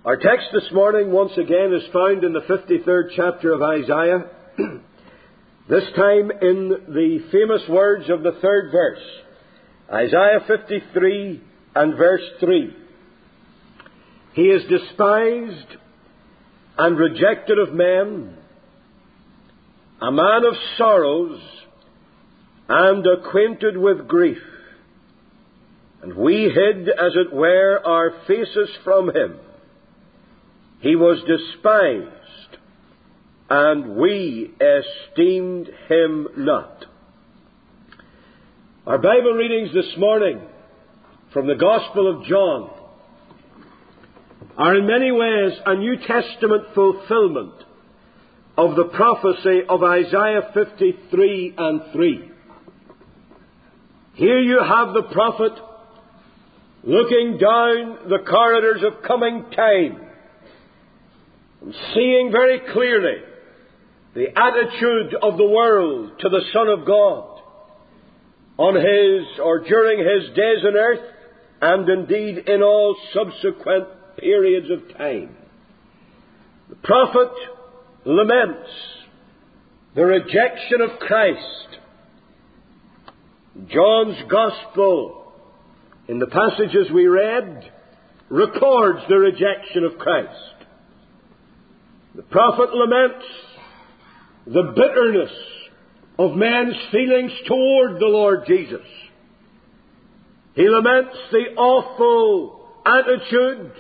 Our text this morning, once again, is found in the 53rd chapter of Isaiah, this time in the famous words of the 3rd verse. Isaiah 53 and verse 3. He is despised and rejected of men, a man of sorrows and acquainted with grief. And we hid, as it were, our faces from him. He was despised, and we esteemed him not. Our Bible readings this morning from the Gospel of John are in many ways a New Testament fulfillment of the prophecy of Isaiah 53 and 3. Here you have the prophet looking down the corridors of coming time and seeing very clearly the attitude of the world to the Son of God on his or during his days on earth, and indeed in all subsequent periods of time. The prophet laments the rejection of Christ. John's Gospel, in the passages we read, records the rejection of Christ. The prophet laments the bitterness of men's feelings toward the Lord Jesus. He laments the awful attitude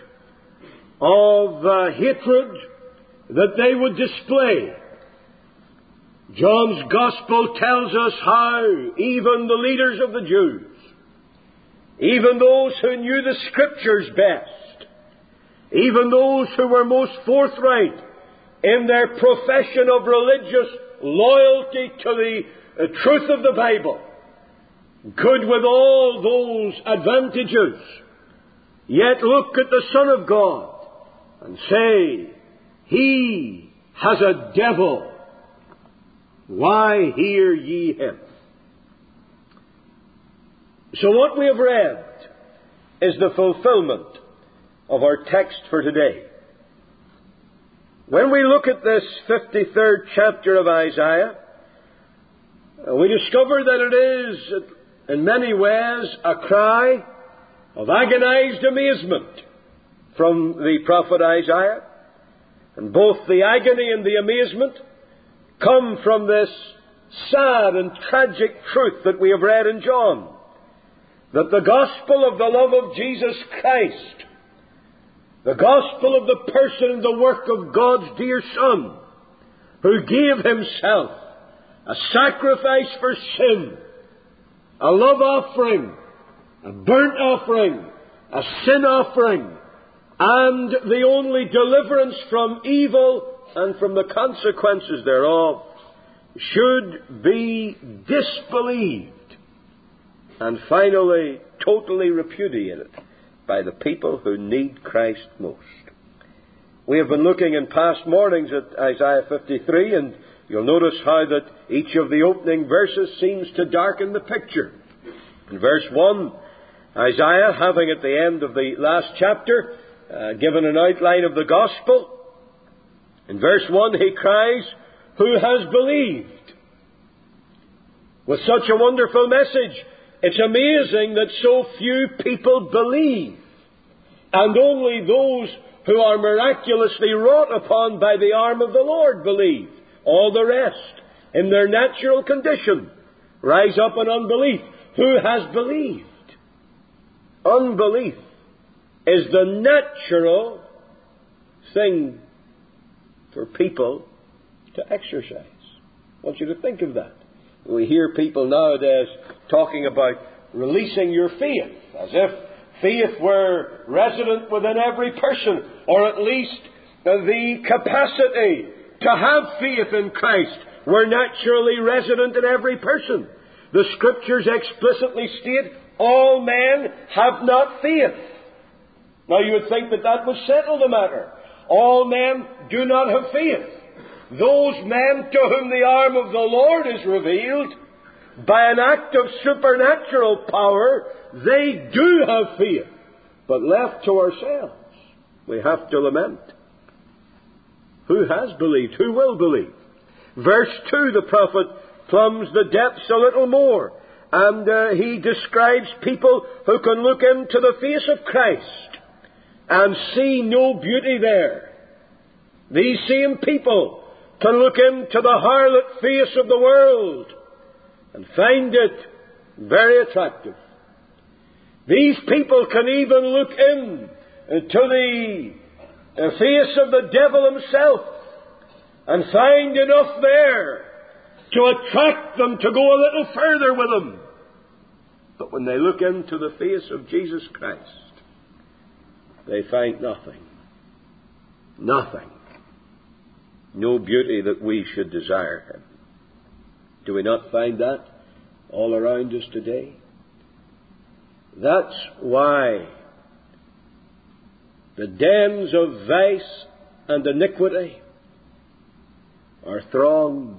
of hatred that they would display. John's Gospel tells us how even the leaders of the Jews, even those who knew the Scriptures best, even those who were most forthright in their profession of religious loyalty to the truth of the Bible, could with all those advantages yet look at the Son of God and say, He has a devil. Why hear ye him? So what we have read is the fulfillment of our text for today. When we look at this 53rd chapter of Isaiah, we discover that it is, in many ways, a cry of agonized amazement from the prophet Isaiah. And both the agony and the amazement come from this sad and tragic truth that we have read in John, that the gospel of the love of Jesus Christ, the gospel of the person and the work of God's dear Son, who gave himself a sacrifice for sin, a love offering, a burnt offering, a sin offering, and the only deliverance from evil and from the consequences thereof, should be disbelieved and finally totally repudiated by the people who need Christ most. We have been looking in past mornings at Isaiah 53, and you'll notice how that each of the opening verses seems to darken the picture. In verse 1, Isaiah, having at the end of the last chapter given an outline of the gospel, in verse 1 he cries, "Who has believed?" With such a wonderful message, it's amazing that so few people believe, and only those who are miraculously wrought upon by the arm of the Lord believe. All the rest, in their natural condition, rise up in unbelief. Who has believed? Unbelief is the natural thing for people to exercise. I want you to think of that. We hear people nowadays talking about releasing your faith, as if faith were resident within every person, or at least the capacity to have faith in Christ were naturally resident in every person. The Scriptures explicitly state, all men have not faith. Now you would think that that would settle the matter. All men do not have faith. Those men to whom the arm of the Lord is revealed, by an act of supernatural power, they do have faith. But left to ourselves, We have to lament. Who has believed? Who will believe? Verse 2, the prophet plumbs the depths a little more. And he describes people who can look into the face of Christ and see no beauty there. These same people can look into the harlot face of the world and find it very attractive. These people can even look in to the face of the devil himself and find enough there to attract them to go a little further with him. But when they look into the face of Jesus Christ, they find nothing. Nothing. No beauty that we should desire him. Do we not find that all around us today? That's why the dens of vice and iniquity are thronged.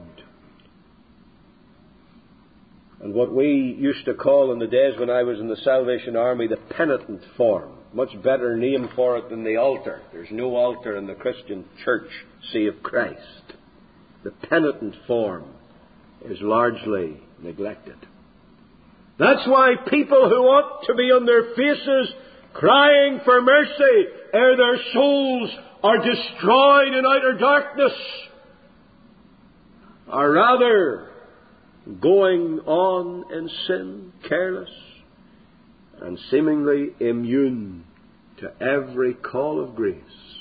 And what we used to call in the days when I was in the Salvation Army the penitent form. Much better name for it than the altar. There's no altar in the Christian church save Christ. The penitent form is largely neglected. That's why people who ought to be on their faces crying for mercy ere their souls are destroyed in outer darkness are rather going on in sin, careless, and seemingly immune to every call of grace.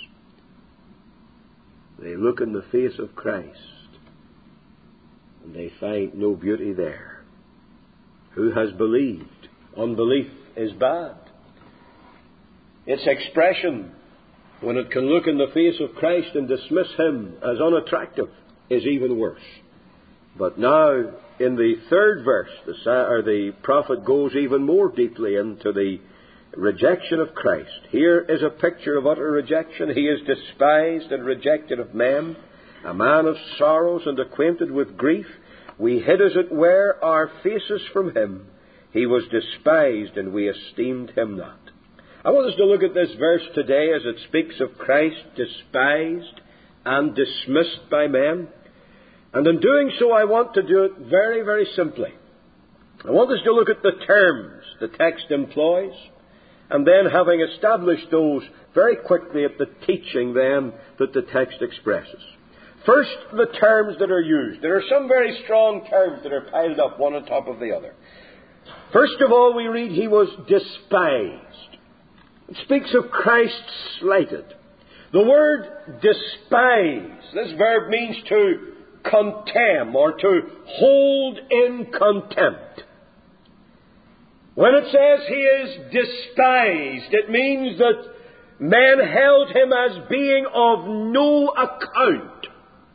They look in the face of Christ and they find no beauty there. Who has believed? Unbelief is bad. Its expression, when it can look in the face of Christ and dismiss him as unattractive, is even worse. But now, in the third verse, the prophet goes even more deeply into the rejection of Christ. Here is a picture of utter rejection. He is despised and rejected of men, a man of sorrows and acquainted with grief. We hid, as it were, our faces from him. He was despised, and we esteemed him not. I want us to look at this verse today as it speaks of Christ despised and dismissed by men. And in doing so, I want to do it very, very simply. I want us to look at the terms the text employs, and then, having established those, very quickly at the teaching then that the text expresses. First, the terms that are used. There are some very strong terms that are piled up one on top of the other. First of all, we read he was despised. It speaks of Christ slighted. The word despise, this verb means to contemn or to hold in contempt. When it says he is despised, it means that men held him as being of no account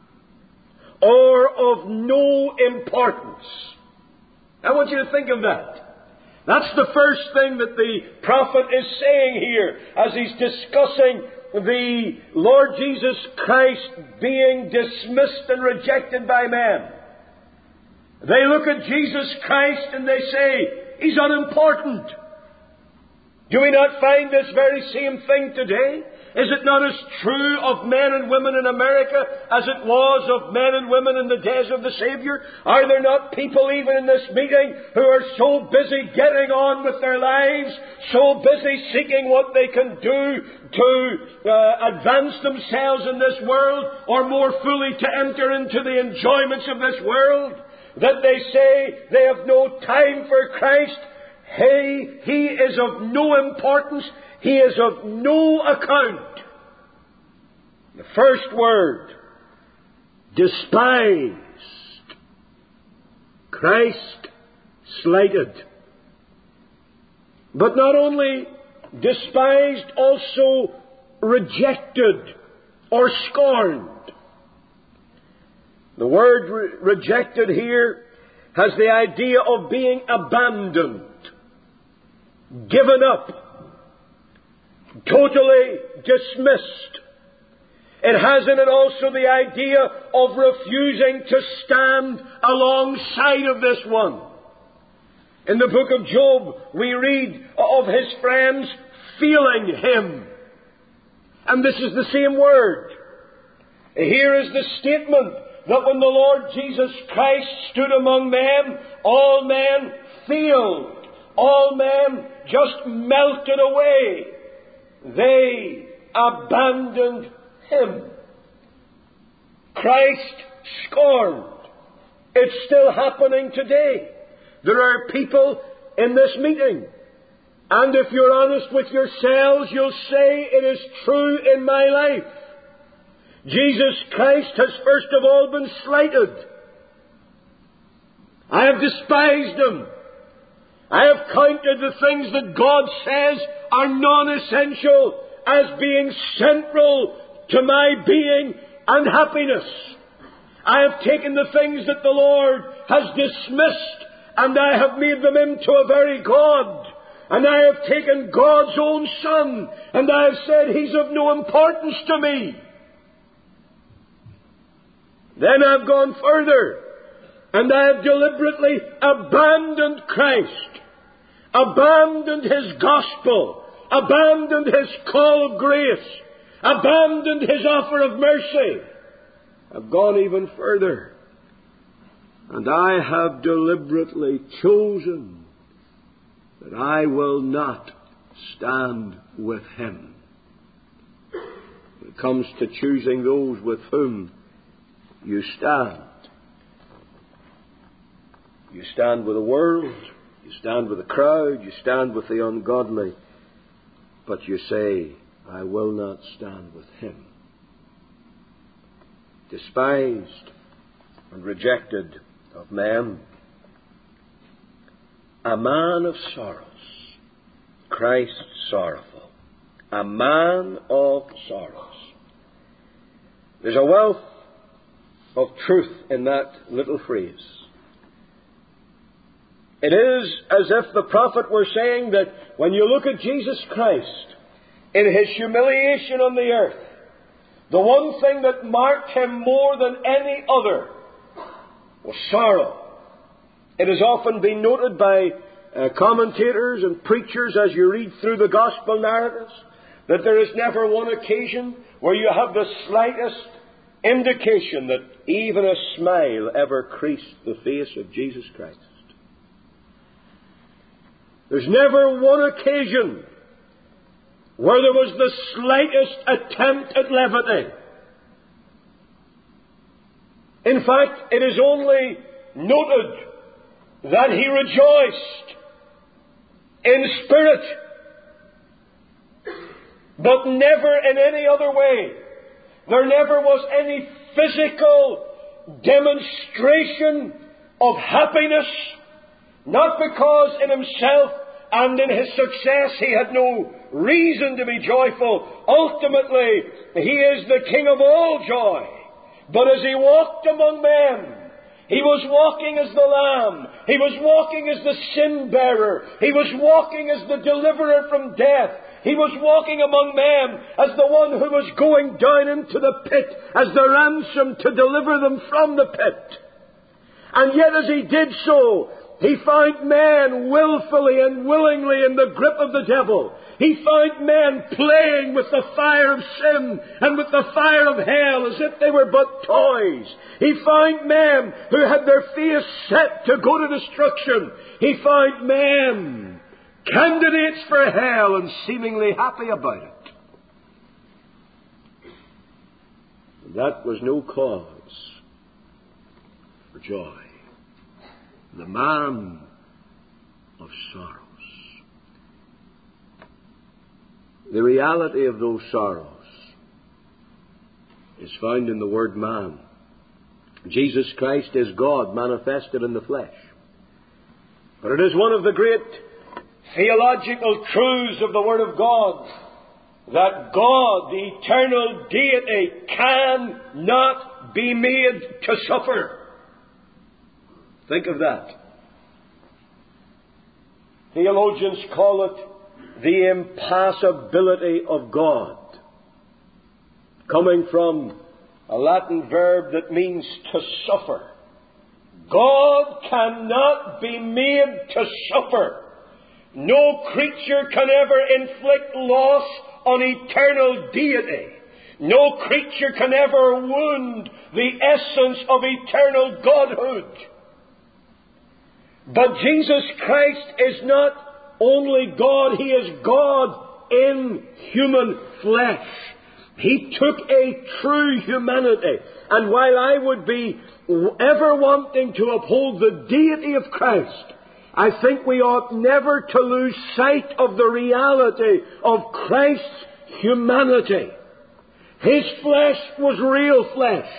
or of no importance. I want you to think of that. That's the first thing that the prophet is saying here as he's discussing the Lord Jesus Christ being dismissed and rejected by men. They look at Jesus Christ and they say, he's unimportant. Do we not find this very same thing today? Is it not as true of men and women in America as it was of men and women in the days of the Savior? Are there not people even in this meeting who are so busy getting on with their lives, so busy seeking what they can do to advance themselves in this world, or more fully to enter into the enjoyments of this world, that they say they have no time for Christ? He is of no importance. He is of no account. The first word, despised. Christ slighted. But not only despised, also rejected or scorned. The word rejected here has the idea of being abandoned, given up, totally dismissed. It has in it also the idea of refusing to stand alongside of this one. In the book of Job, we read of his friends feeling him And this is the same word. Here is the statement that when the Lord Jesus Christ stood among men, all men failed. All men just melted away. They abandoned Him. Christ scorned. It's still happening today. There are people in this meeting, and if you're honest with yourselves, you'll say it is true in my life. Jesus Christ has first of all been slighted. I have despised Him. I have counted the things that God says are non-essential as being central to my being and happiness. I have taken the things that the Lord has dismissed, and I have made them into a very God. And I have taken God's own Son, and I have said He's of no importance to me. Then I've gone further, and I have deliberately abandoned Christ, abandoned His gospel, abandoned His call of grace, abandoned His offer of mercy. I've gone even further, and I have deliberately chosen that I will not stand with Him. When it comes to choosing those with whom you stand with the world, you stand with the crowd, you stand with the ungodly, but you say, I will not stand with Him. Despised and rejected of men, a man of sorrows, Christ sorrowful, a man of sorrows. There's a wealth of truth in that little phrase. It is as if the prophet were saying that when you look at Jesus Christ in His humiliation on the earth, the one thing that marked Him more than any other was sorrow. It has often been noted by commentators and preachers as you read through the gospel narratives that there is never one occasion where you have the slightest indication that even a smile ever creased the face of Jesus Christ. There's never one occasion where there was the slightest attempt at levity. In fact, it is only noted that He rejoiced in spirit, but never in any other way. There never was any physical demonstration of happiness, not because in Himself and in His success He had no reason to be joyful. Ultimately, He is the King of all joy. But as He walked among men, He was walking as the Lamb. He was walking as the sin bearer. He was walking as the deliverer from death. He was walking among men as the one who was going down into the pit as the ransom to deliver them from the pit. And yet as He did so, He found men willfully and willingly in the grip of the devil. He found men playing with the fire of sin and with the fire of hell as if they were but toys. He found men who had their face set to go to destruction. He found men candidates for hell and seemingly happy about it. That was no cause for joy. The man of sorrows. The reality of those sorrows is found in the word man. Jesus Christ is God manifested in the flesh. But it is one of the great theological truths of the Word of God that God, the eternal deity, cannot be made to suffer. Think of that. Theologians call it the impassibility of God, coming from a Latin verb that means to suffer. God cannot be made to suffer. No creature can ever inflict loss on eternal deity. No creature can ever wound the essence of eternal Godhood. But Jesus Christ is not only God, He is God in human flesh. He took a true humanity. And while I would be ever wanting to uphold the deity of Christ, I think we ought never to lose sight of the reality of Christ's humanity. His flesh was real flesh.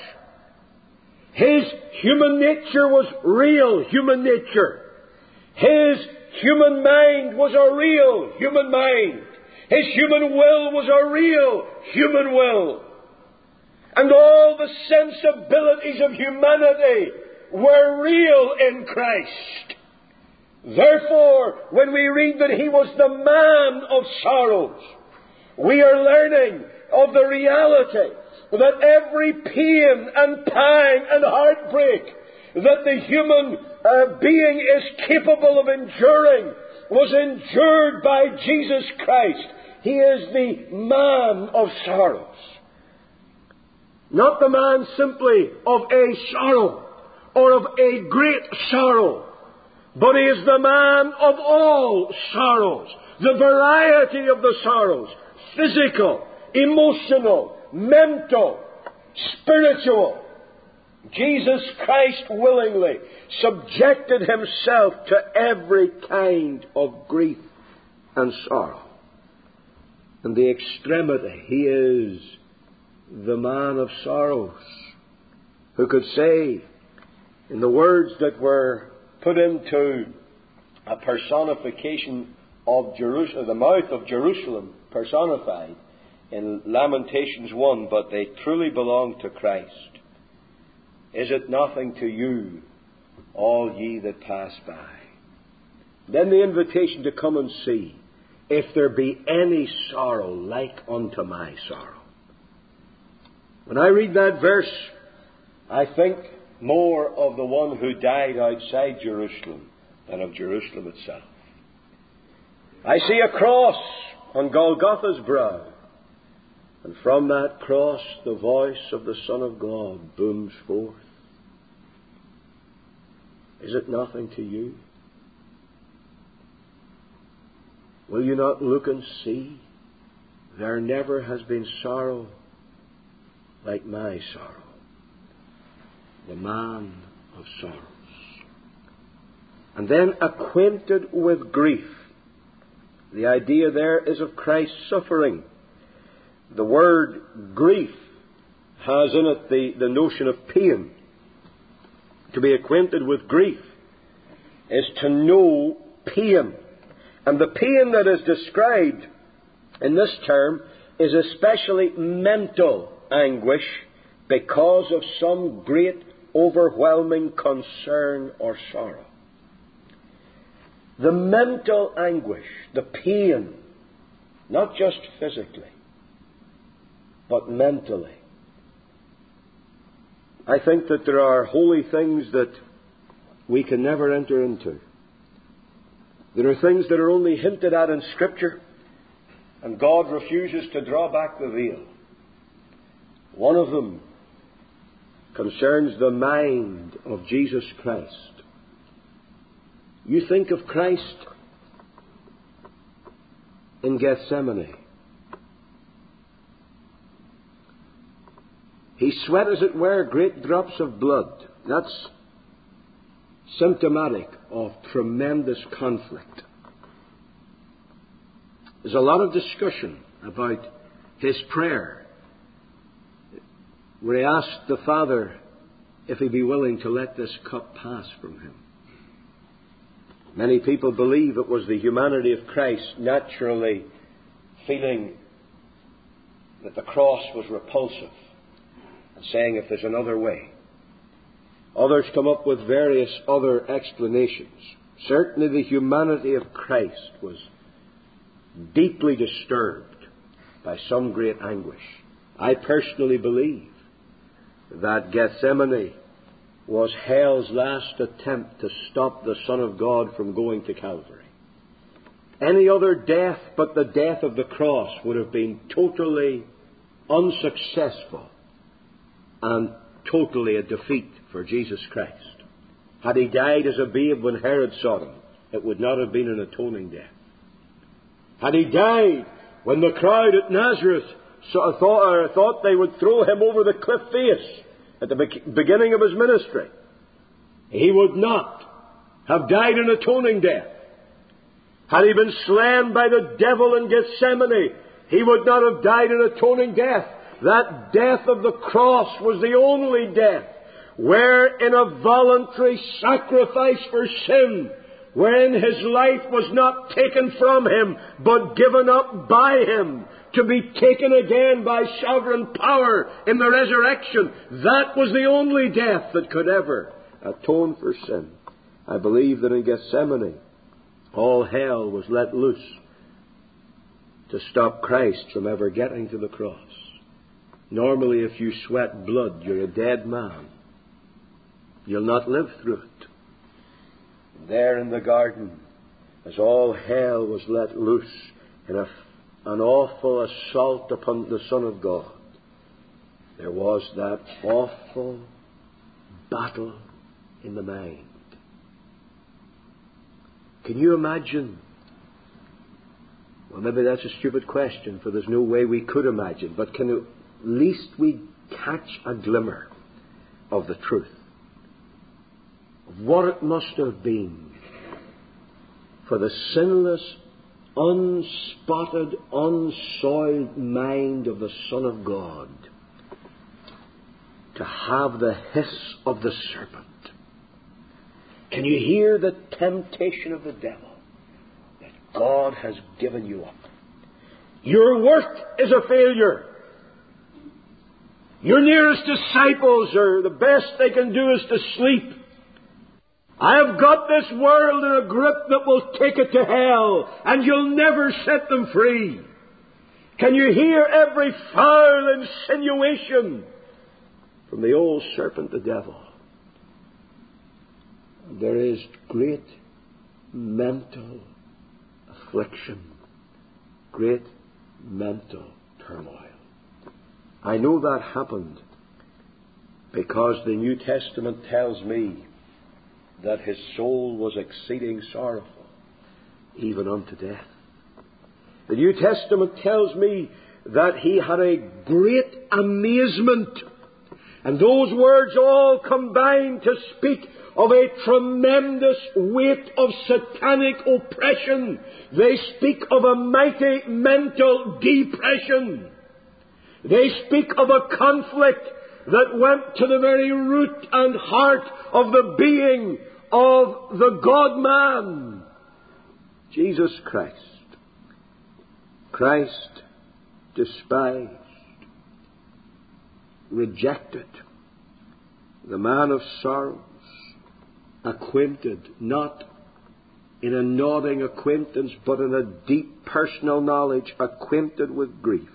His human nature was real human nature. His human mind was a real human mind. His human will was a real human will. And all the sensibilities of humanity were real in Christ. Therefore, when we read that He was the man of sorrows, we are learning of the reality that every pain and pang and heartbreak that the human being is capable of enduring was endured by Jesus Christ. He is the man of sorrows. Not the man simply of a sorrow or of a great sorrow, but He is the man of all sorrows, the variety of the sorrows, physical, emotional, mental, spiritual. Jesus Christ willingly subjected Himself to every kind of grief and sorrow. And the extremity, He is the man of sorrows, who could say, in the words that were put into a personification of Jerusalem, the mouth of Jerusalem personified in Lamentations 1, but they truly belong to Christ. Is it nothing to you, all ye that pass by? Then the invitation to come and see if there be any sorrow like unto my sorrow. When I read that verse, I think more of the one who died outside Jerusalem than of Jerusalem itself. I see a cross on Golgotha's brow, and from that cross the voice of the Son of God booms forth. Is it nothing to you? Will you not look and see? There never has been sorrow like my sorrow, the man of sorrows. And then acquainted with grief. The idea there is of Christ's suffering. The word grief has in it the notion of pain. To be acquainted with grief is to know pain. And the pain that is described in this term is especially mental anguish because of some great overwhelming concern or sorrow. The mental anguish, the pain, not just physically, but mentally. I think that there are holy things that we can never enter into. There are things that are only hinted at in Scripture, and God refuses to draw back the veil. One of them concerns the mind of Jesus Christ. You think of Christ in Gethsemane. He sweat, as it were, great drops of blood. That's symptomatic of tremendous conflict. There's a lot of discussion about his prayer, where he asked the Father if he'd be willing to let this cup pass from him. Many people believe it was the humanity of Christ naturally feeling that the cross was repulsive and saying, if there's another way. Others come up with various other explanations. Certainly the humanity of Christ was deeply disturbed by some great anguish. I personally believe that Gethsemane was hell's last attempt to stop the Son of God from going to Calvary. Any other death but the death of the cross would have been totally unsuccessful and totally a defeat for Jesus Christ. Had he died as a babe when Herod sought him, it would not have been an atoning death. Had he died when the crowd at Nazareth thought they would throw him over the cliff face at the beginning of his ministry, he would not have died an atoning death. Had he been slain by the devil in Gethsemane, he would not have died an atoning death. That death of the cross was the only death wherein a voluntary sacrifice for sin, wherein his life was not taken from him, but given up by him, to be taken again by sovereign power in the resurrection. That was the only death that could ever atone for sin. I believe that in Gethsemane, all hell was let loose to stop Christ from ever getting to the cross. Normally, if you sweat blood, you're a dead man. You'll not live through it. There in the garden, as all hell was let loose in an awful assault upon the Son of God, there was that awful battle in the mind. Can you imagine? Well, maybe that's a stupid question, for there's no way we could imagine, but can at least we catch a glimmer of the truth of what it must have been for the sinless, unspotted, unsoiled mind of the Son of God to have the hiss of the serpent? Can you hear the temptation of the devil that God has given you up? Your work is a failure. Your nearest disciples are the best they can do is to sleep. I have got this world in a grip that will take it to hell, and you'll never set them free. Can you hear every foul insinuation from the old serpent, the devil? There is great mental affliction, great mental turmoil. I know that happened because the New Testament tells me that his soul was exceeding sorrowful, even unto death. The New Testament tells me that he had a great amazement. And those words all combine to speak of a tremendous weight of satanic oppression. They speak of a mighty mental depression. They speak of a conflict that went to the very root and heart of the being of the God-man, Jesus Christ. Christ despised, rejected, the man of sorrows, acquainted, not in a nodding acquaintance, but in a deep personal knowledge, acquainted with grief.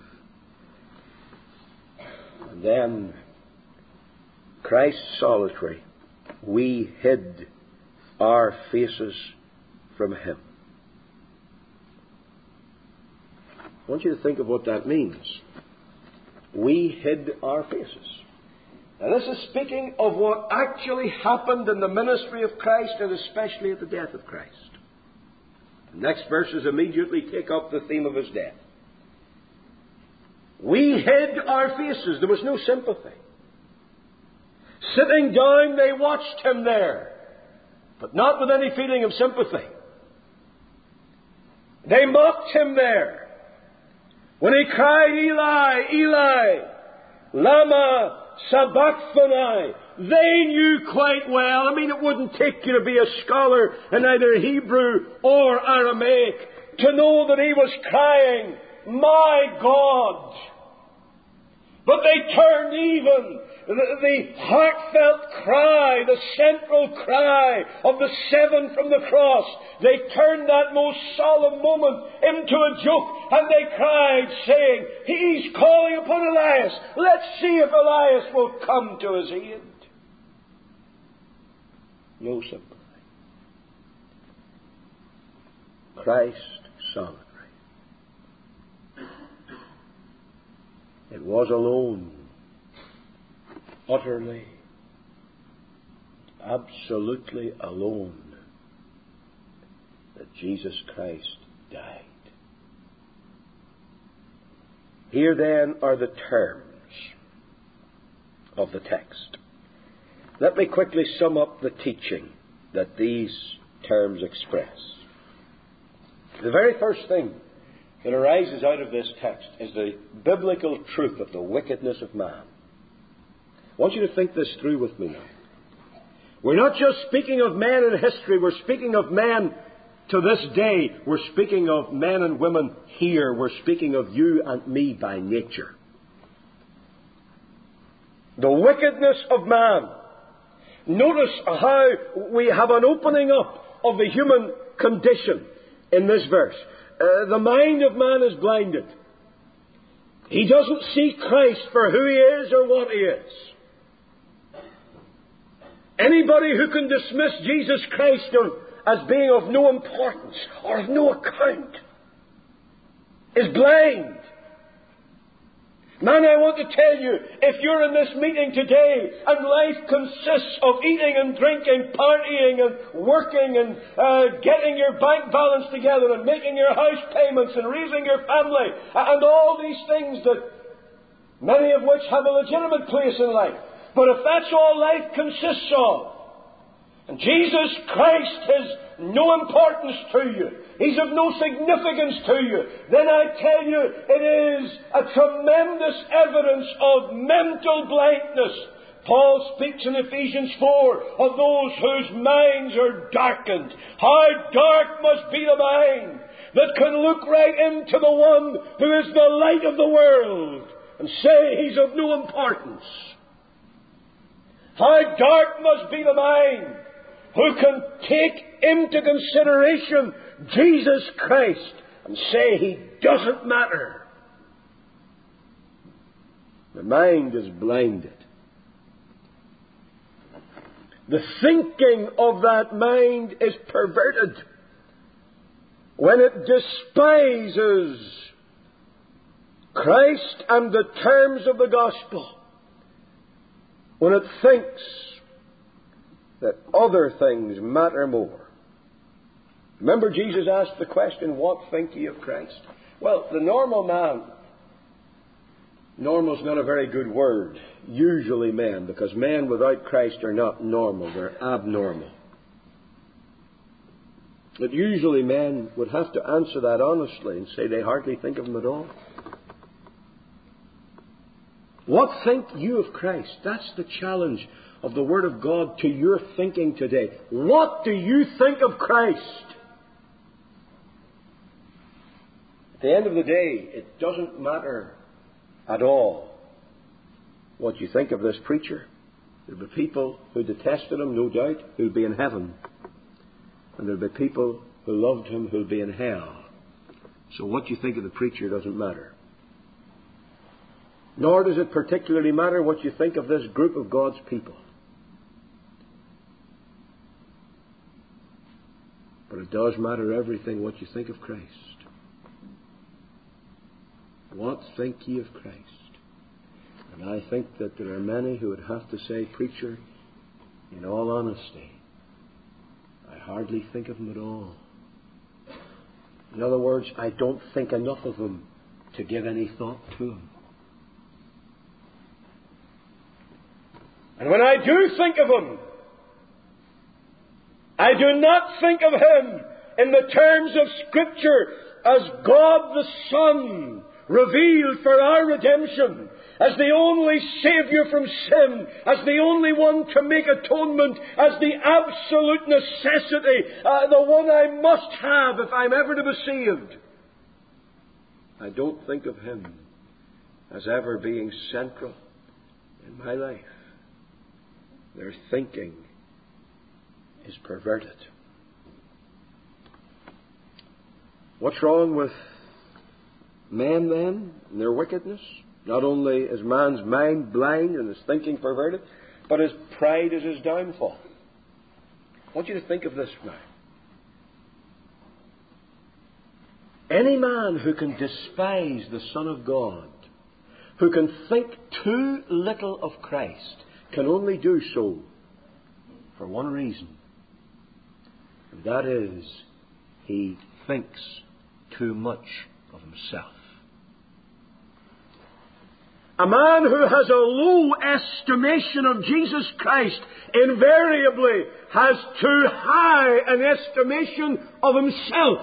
And then, Christ solitary, we hid our faces from him. I want you to think of what that means. We hid our faces. Now, this is speaking of what actually happened in the ministry of Christ, and especially at the death of Christ. The next verses immediately take up the theme of his death. We hid our faces. There was no sympathy. Sitting down, they watched him there, but not with any feeling of sympathy. They mocked him there. When he cried, Eli, Eli, lama sabachthani, they knew quite well. I mean, it wouldn't take you to be a scholar in either Hebrew or Aramaic to know that he was crying, my God. But they turned even the heartfelt cry, the central cry of the seven from the cross. They turned that most solemn moment into a joke, and they cried, saying, he's calling upon Elias. Let's see if Elias will come to his aid. No sympathy. Christ solitary. It was alone, utterly, absolutely alone, that Jesus Christ died. Here then are the terms of the text. Let me quickly sum up the teaching that these terms express. The very first thing that arises out of this text is the biblical truth of the wickedness of man. I want you to think this through with me now. We're not just speaking of men in history, we're speaking of men to this day. We're speaking of men and women here. We're speaking of you and me by nature. The wickedness of man. Notice how we have an opening up of the human condition in this verse. The mind of man is blinded. He doesn't see Christ for who He is or what He is. Anybody who can dismiss Jesus Christ as being of no importance or of no account is blind. Man, I want to tell you, if you're in this meeting today and life consists of eating and drinking, partying and working and getting your bank balance together and making your house payments and raising your family and all these things that many of which have a legitimate place in life. But if that's all life consists of, and Jesus Christ has no importance to you, He's of no significance to you, then I tell you it is a tremendous evidence of mental blindness. Paul speaks in Ephesians 4 of those whose minds are darkened. How dark must be the mind that can look right into the one who is the light of the world and say He's of no importance. How dark must be the mind who can take into consideration Jesus Christ and say He doesn't matter. The mind is blinded. The thinking of that mind is perverted when it despises Christ and the terms of the gospel, when it thinks that other things matter more. Remember, Jesus asked the question, what think ye of Christ? Well, the normal man, normal is not a very good word, usually men, because men without Christ are not normal, they're abnormal. But usually men would have to answer that honestly and say they hardly think of Him at all. What think you of Christ? That's the challenge of the Word of God to your thinking today. What do you think of Christ? At the end of the day, it doesn't matter at all what you think of this preacher. There'll be people who detested him, no doubt, who'll be in heaven. And there'll be people who loved him who'll be in hell. So what you think of the preacher doesn't matter. Nor does it particularly matter what you think of this group of God's people. But it does matter everything what you think of Christ. What think ye of Christ? And I think that there are many who would have to say, preacher, in all honesty, I hardly think of Him at all. In other words, I don't think enough of Him to give any thought to Him. And when I do think of Him, I do not think of Him in the terms of Scripture as God the Son revealed for our redemption, as the only Saviour from sin, as the only one to make atonement, as the absolute necessity, the one I must have if I'm ever to be saved. I don't think of Him as ever being central in my life. Their thinking is perverted. What's wrong with men then and their wickedness? Not only is man's mind blind and his thinking perverted, but his pride is his downfall. I want you to think of this now. Any man who can despise the Son of God, who can think too little of Christ, can only do so for one reason. And that is, he thinks too much of himself. A man who has a low estimation of Jesus Christ invariably has too high an estimation of himself.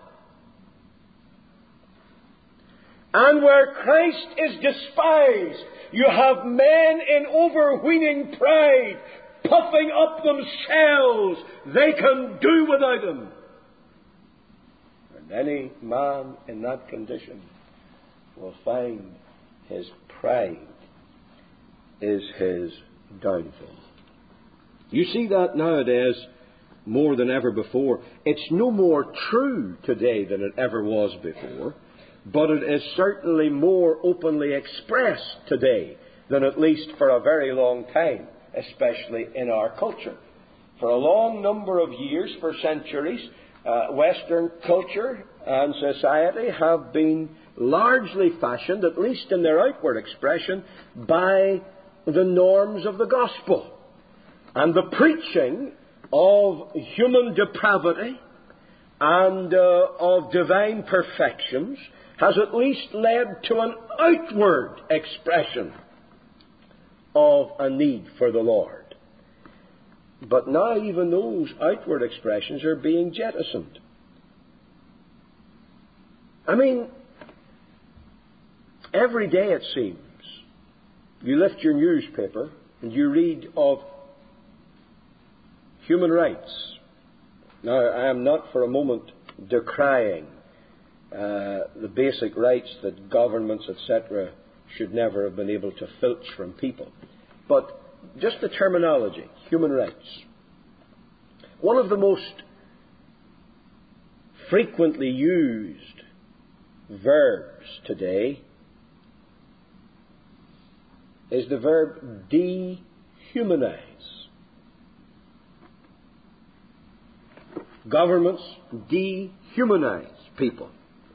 And where Christ is despised, you have men in overweening pride, puffing up themselves. They can do without him. And any man in that condition will find his pride is his downfall. You see that nowadays more than ever before. It's no more true today than it ever was before, but it is certainly more openly expressed today than at least for a very long time, especially in our culture. For a long number of years, for centuries, Western culture and society have been largely fashioned, at least in their outward expression, by the norms of the gospel. And the preaching of human depravity and of divine perfections has at least led to an outward expression of a need for the Lord. But now even those outward expressions are being jettisoned. I mean, every day it seems, you lift your newspaper and you read of human rights. Now, I am not for a moment decrying the basic rights that governments, etc., should never have been able to filch from people. But just the terminology, human rights. One of the most frequently used verbs today is the verb dehumanize. Governments dehumanize people.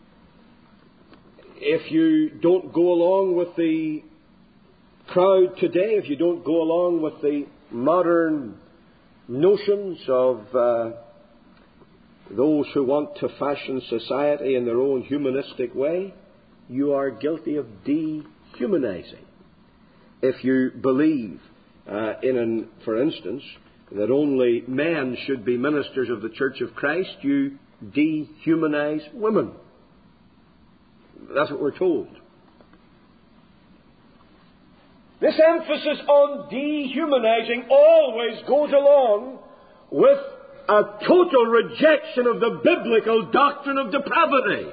If you don't go along with the crowd today, if you don't go along with the modern notions of those who want to fashion society in their own humanistic way, you are guilty of dehumanizing. If you believe for instance, that only men should be ministers of the Church of Christ, you dehumanize women. That's what we're told. This emphasis on dehumanizing always goes along with a total rejection of the biblical doctrine of depravity.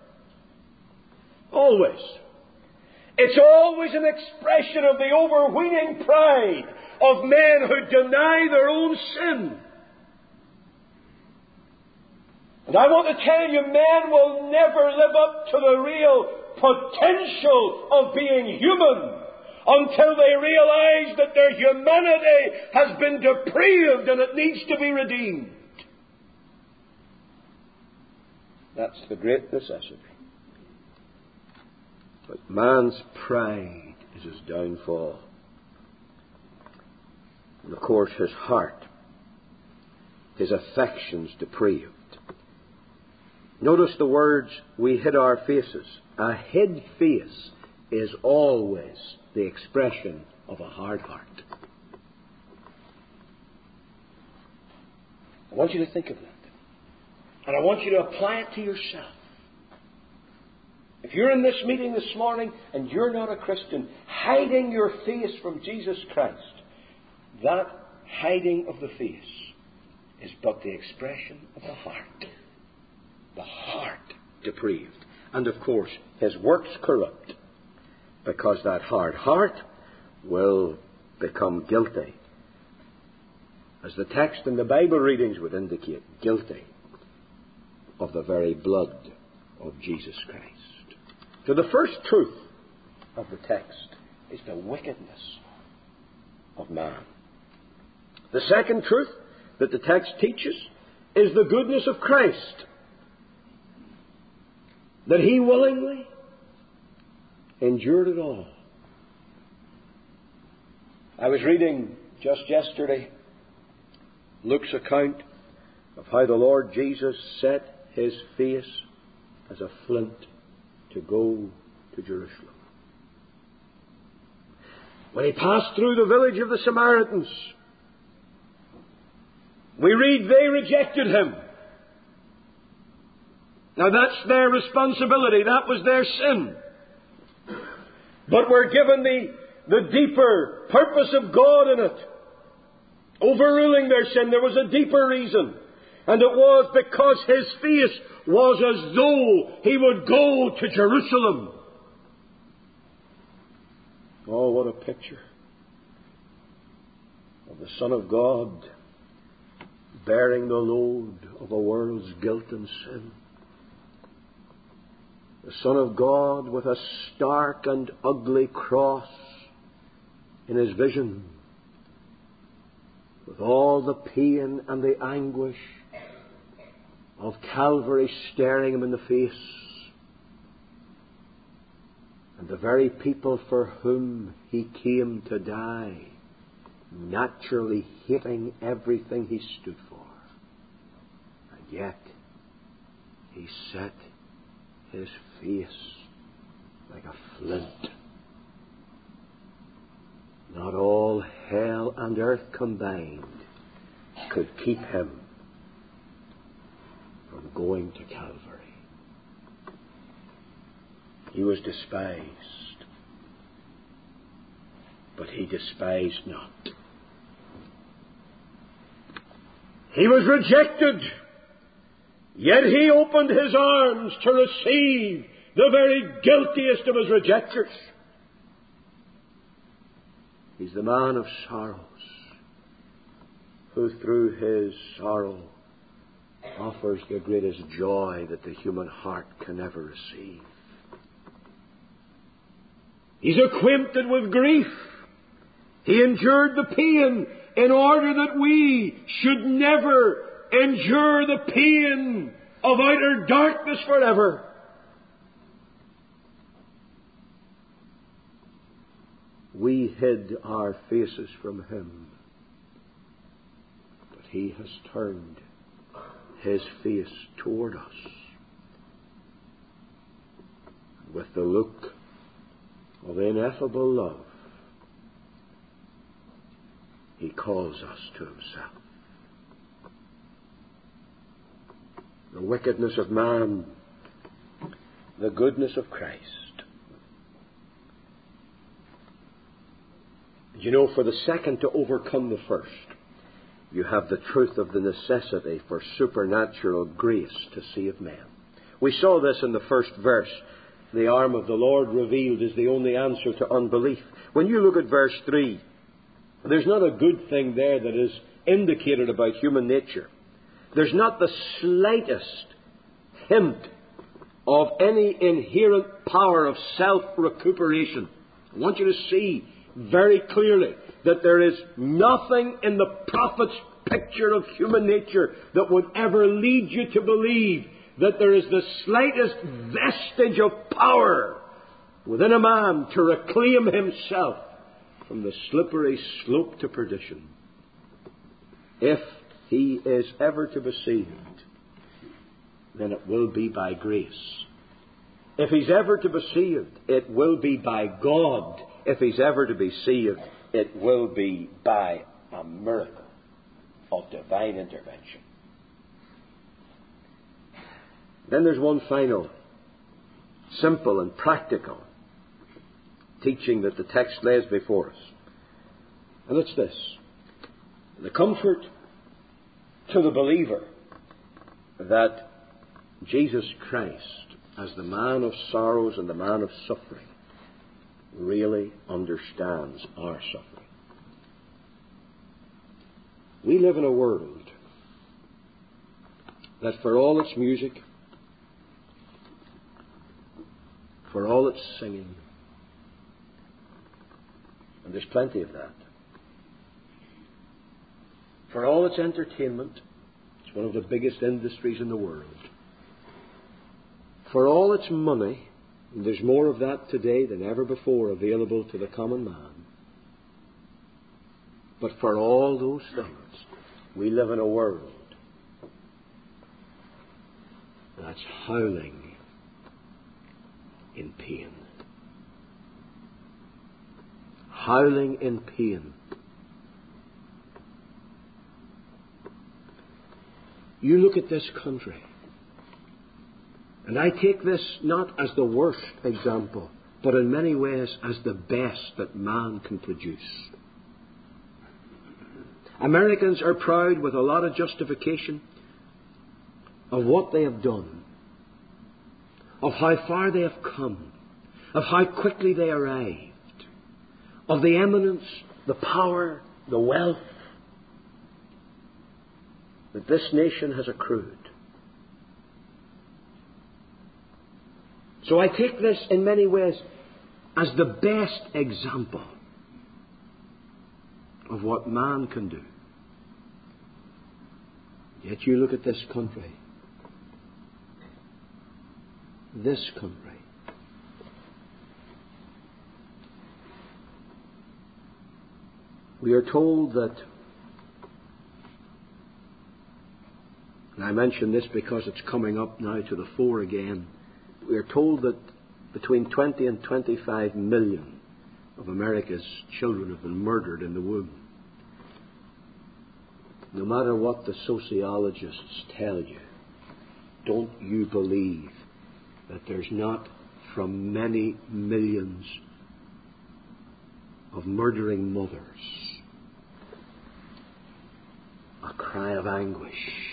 Always. It's always an expression of the overweening pride of men who deny their own sin. And I want to tell you, men will never live up to the real potential of being human until they realize that their humanity has been depraved and it needs to be redeemed. That's the great necessity. But man's pride is his downfall. And of course his heart, his affections depraved. Notice the words, we hid our faces. A hid face is always the expression of a hard heart. I want you to think of that. And I want you to apply it to yourself. If you're in this meeting this morning and you're not a Christian, hiding your face from Jesus Christ, that hiding of the face is but the expression of the heart. The heart depraved. And of course, his works corrupt. Because that hard heart will become guilty. As the text in the Bible readings would indicate, guilty of the very blood of Jesus Christ. So the first truth of the text is the wickedness of man. The second truth that the text teaches is the goodness of Christ. that He willingly endured it all. I was reading just yesterday Luke's account of how the Lord Jesus set His face as a flint to go to Jerusalem. When He passed through the village of the Samaritans, we read they rejected Him. Now that's their responsibility. That was their sin. But we're given the deeper purpose of God in it. Overruling their sin, there was a deeper reason. And it was because His face was as though He would go to Jerusalem. Oh, what a picture of the Son of God bearing the load of a world's guilt and sin. The Son of God with a stark and ugly cross in His vision, with all the pain and the anguish of Calvary staring Him in the face, and the very people for whom He came to die naturally hating everything He stood for. And yet He set His face like a flint. Not all hell and earth combined could keep Him from going to Calvary. He was despised, but He despised not. He was rejected, yet He opened His arms to receive the very guiltiest of His rejectors. He's the man of sorrows, who through His sorrow offers the greatest joy that the human heart can ever receive. He's acquainted with grief. He endured the pain in order that we should never endure the pain of outer darkness forever. We hid our faces from Him, but He has turned His face toward us with the look of ineffable love. He calls us to Himself. The wickedness of man, the goodness of Christ. You know, for the second to overcome the first, you have the truth of the necessity for supernatural grace to save men. We saw this in the first verse. The arm of the Lord revealed is the only answer to unbelief. When you look at verse 3, there's not a good thing there that is indicated about human nature. There's not the slightest hint of any inherent power of self-recuperation. I want you to see very clearly that there is nothing in the prophet's picture of human nature that would ever lead you to believe that there is the slightest vestige of power within a man to reclaim himself from the slippery slope to perdition. If he is ever to be saved, then it will be by grace. If he's ever to be saved, it will be by God. If he's ever to be saved, it will be by a miracle of divine intervention. Then there's one final, simple and practical teaching that the text lays before us. And it's this: the comfort to the believer that Jesus Christ, as the man of sorrows and the man of suffering, really understands our suffering. We live in a world that, for all its music, for all its singing, and there's plenty of that, for all its entertainment, it's one of the biggest industries in the world. for all its money, and there's more of that today than ever before available to the common man, but for all those things, we live in a world that's howling in pain. Howling in pain. You look at this country, and I take this not as the worst example, but in many ways as the best that man can produce. Americans are proud with a lot of justification of what they have done, of how far they have come, of how quickly they arrived, of the eminence, the power, the wealth that this nation has accrued. So I take this in many ways as the best example of what man can do. Yet you look at this country. This country. We are told that, and I mention this because it's coming up now to the fore again, we are told that between 20 and 25 million of America's children have been murdered in the womb. No matter what the sociologists tell you, don't you believe that there's not from many millions of murdering mothers a cry of anguish?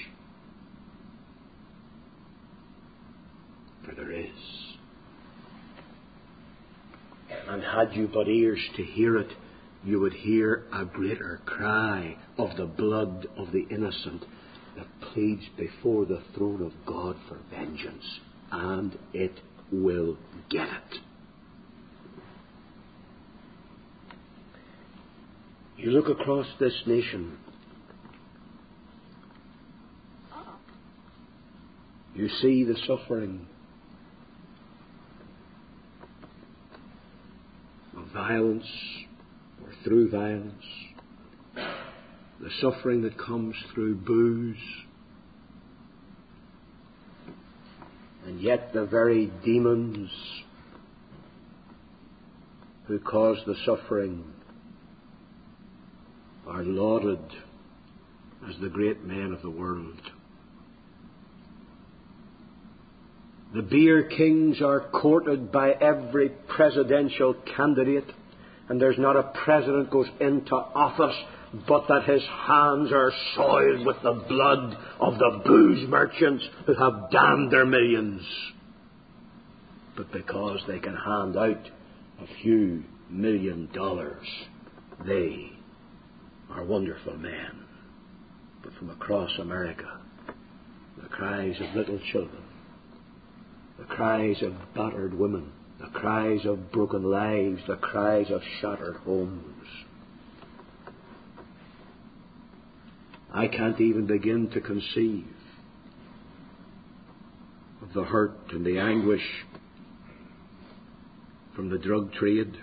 For there is. And had you but ears to hear it, you would hear a greater cry of the blood of the innocent that pleads before the throne of God for vengeance. And it will get it. You look across this nation, you see the suffering of violence or through violence, the suffering that comes through booze, and yet the very demons who cause the suffering are lauded as the great men of the world. The beer kings are courted by every presidential candidate, and there's not a president goes into office but that his hands are soiled with the blood of the booze merchants who have damned their millions. But because they can hand out a few $1 million, they are wonderful men. But from across America, the cries of little children, the cries of battered women, the cries of broken lives, the cries of shattered homes. I can't even begin to conceive of the hurt and the anguish from the drug trade.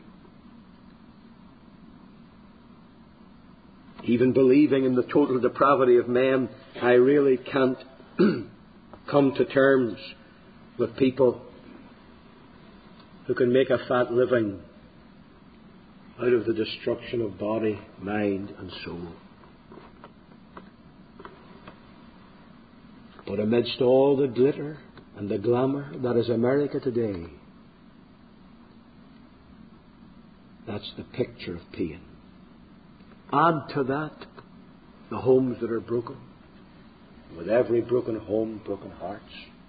Even believing in the total depravity of men, I really can't come to terms with people who can make a fat living out of the destruction of body, mind and soul. But amidst all the glitter and the glamour that is America today, that's the picture of pain. Add to that the homes that are broken. With every broken home, broken hearts.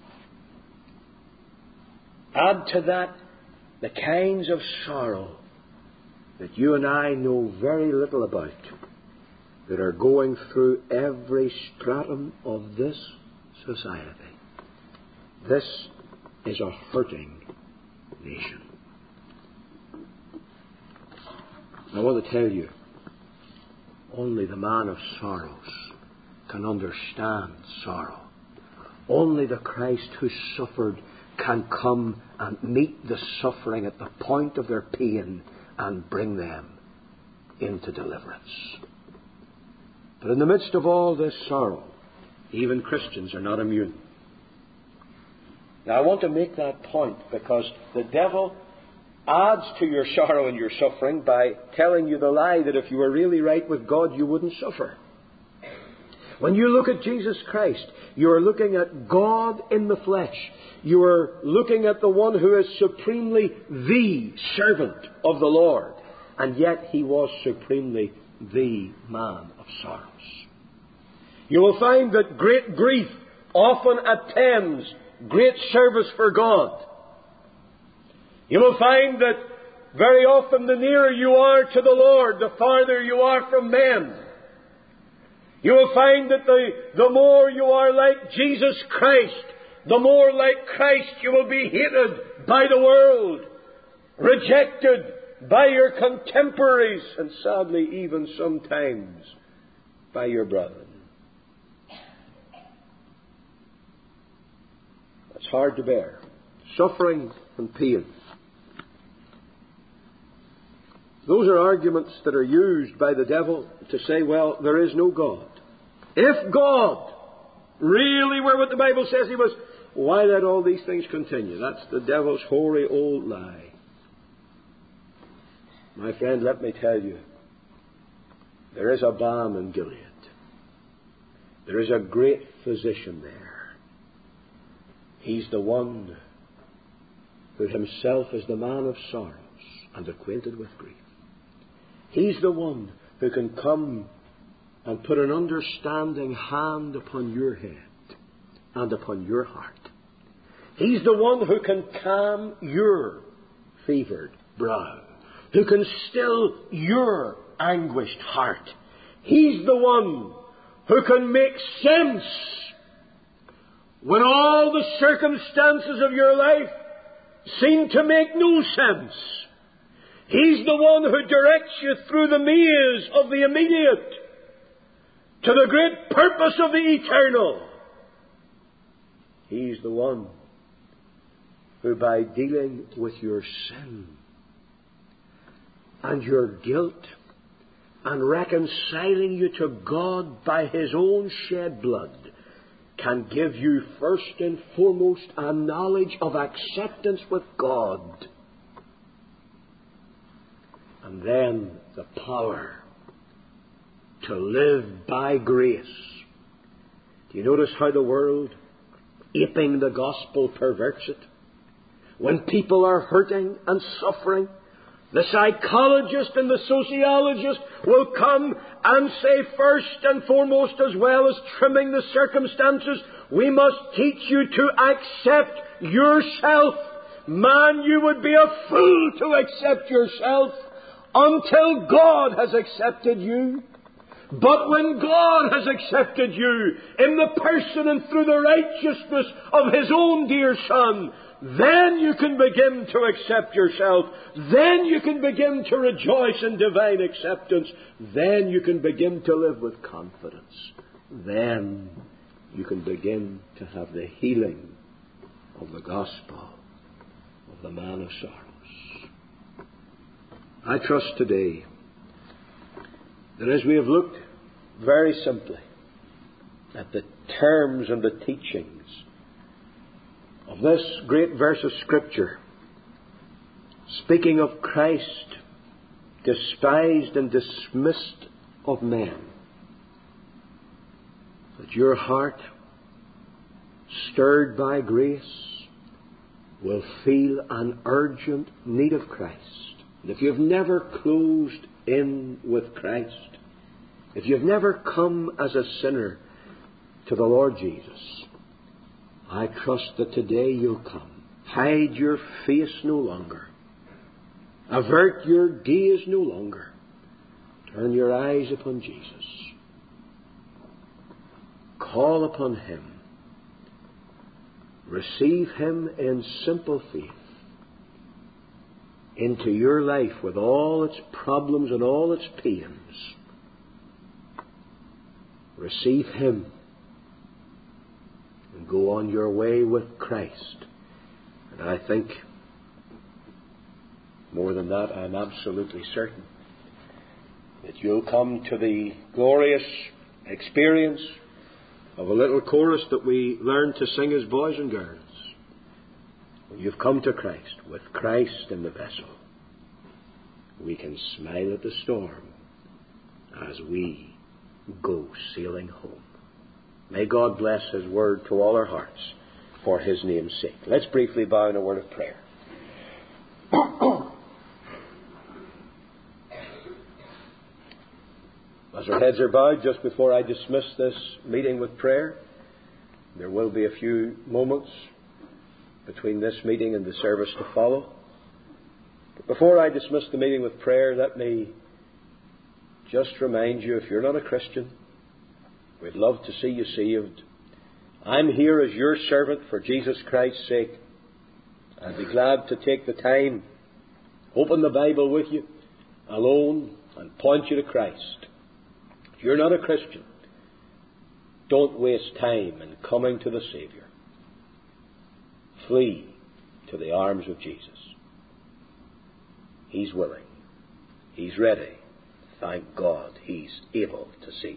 Add to that the kinds of sorrow that you and I know very little about, that are going through every stratum of this society. This is a hurting nation. I want to tell you, only the man of sorrows can understand sorrow. Only the Christ who suffered can come and meet the suffering at the point of their pain and bring them into deliverance. But in the midst of all this sorrow, even Christians are not immune. Now I want to make that point because the devil adds to your sorrow and your suffering by telling you the lie that if you were really right with God, you wouldn't suffer. When you look at Jesus Christ, you are looking at God in the flesh. You are looking at the one who is supremely the servant of the Lord. And yet He was supremely the man of sorrows. You will find that great grief often attends great service for God. You will find that very often the nearer you are to the Lord, the farther you are from men. You will find that the more you are like Jesus Christ, the more like Christ you will be hated by the world, rejected by your contemporaries, and sadly even sometimes by your brethren. That's hard to bear. Suffering and pain. Those are arguments that are used by the devil to say, well, there is no God. If God really were what the Bible says He was, why let all these things continue? That's the devil's hoary old lie. My friend, let me tell you, there is a balm in Gilead. There is a great physician there. He's the one who Himself is the man of sorrows and acquainted with grief. He's the one who can come and put an understanding hand upon your head and upon your heart. He's the one who can calm your fevered brow, who can still your anguished heart. He's the one who can make sense when all the circumstances of your life seem to make no sense. He's the one who directs you through the maze of the immediate to the great purpose of the eternal. He's the one who, by dealing with your sin and your guilt and reconciling you to God by His own shed blood, can give you first and foremost a knowledge of acceptance with God, and then the power to live by grace. Do you notice how the world, aping the gospel, perverts it? When people are hurting and suffering, the psychologist and the sociologist will come and say first and foremost, as well as trimming the circumstances, we must teach you to accept yourself. Man, you would be a fool to accept yourself until God has accepted you. But when God has accepted you in the person and through the righteousness of His own dear Son, then you can begin to accept yourself. Then you can begin to rejoice in divine acceptance. Then you can begin to live with confidence. Then you can begin to have the healing of the gospel of the man of sorrows. I trust today that as we have looked very simply at the terms and the teachings of this great verse of Scripture, speaking of Christ despised and dismissed of men, that your heart, stirred by grace, will feel an urgent need of Christ. And if you've never closed in with Christ, if you've never come as a sinner to the Lord Jesus, I trust that today you'll come. Hide your face no longer. Avert your gaze no longer. Turn your eyes upon Jesus. Call upon Him. Receive Him in simple faith into your life with all its problems and all its pains. Receive Him and go on your way with Christ And I think, more than that, I'm absolutely certain that you'll come to the glorious experience of a little chorus that we learned to sing as boys and girls. When you've come to Christ, with Christ in the vessel, we can smile at the storm as we go sailing home. May God bless His word to all our hearts for His name's sake. Let's briefly bow in a word of prayer. As our heads are bowed, just before I dismiss this meeting with prayer, there will be a few moments between this meeting and the service to follow. But before I dismiss the meeting with prayer, let me just remind you, if you're not a Christian, we'd love to see you saved. I'm here as your servant for Jesus Christ's sake. I'd be glad to take the time, open the Bible with you, alone, and point you to Christ. If you're not a Christian, don't waste time in coming to the Saviour. Flee to the arms of Jesus. He's willing. He's ready. Thank God He's able to save.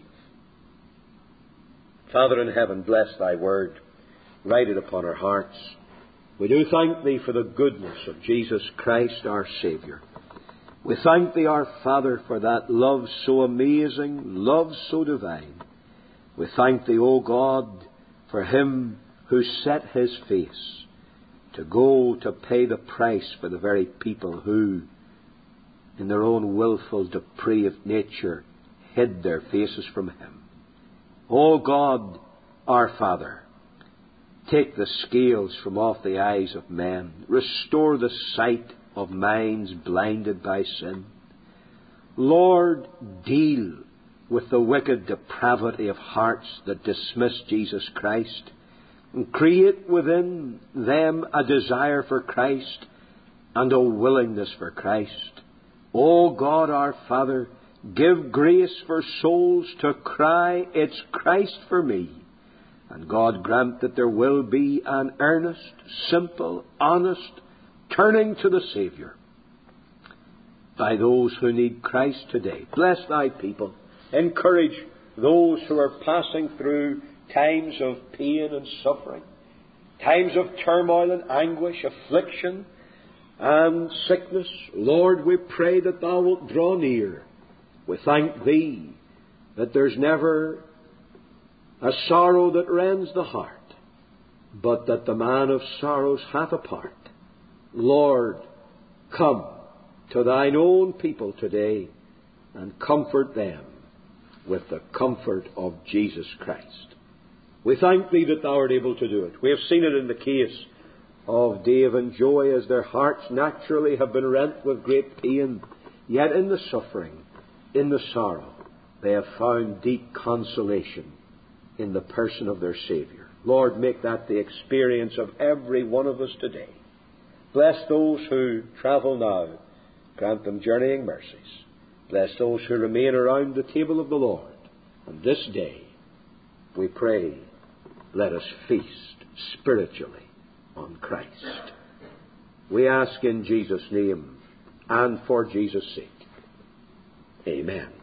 Father in heaven, bless Thy word. Write it upon our hearts. We do thank Thee for the goodness of Jesus Christ, our Saviour. We thank Thee, our Father, for that love so amazing, love so divine. We thank Thee, O God, for Him who set His face to go to pay the price for the very people who, in their own willful, depraved nature, hid their faces from Him. O God, our Father, take the scales from off the eyes of men. Restore the sight of minds blinded by sin. Lord, deal with the wicked depravity of hearts that dismiss Jesus Christ, and create within them a desire for Christ and a willingness for Christ. O God, our Father, give grace for souls to cry, "It's Christ for me." And God, grant that there will be an earnest, simple, honest turning to the Saviour by those who need Christ today. Bless Thy people. Encourage those who are passing through times of pain and suffering, times of turmoil and anguish, affliction and sickness. Lord, we pray that Thou wilt draw near. We thank Thee that there's never a sorrow that rends the heart, but that the man of sorrows hath a part. Lord, come to Thine own people today and comfort them with the comfort of Jesus Christ. We thank Thee that Thou art able to do it. We have seen it in the case of Dave and Joy, as their hearts naturally have been rent with great pain, yet in the suffering, in the sorrow, they have found deep consolation in the person of their Saviour. Lord, make that the experience of every one of us today. Bless those who travel now. Grant them journeying mercies. Bless those who remain around the table of the Lord. And this day, we pray, let us feast spiritually on Christ. We ask in Jesus' name and for Jesus' sake. Amen.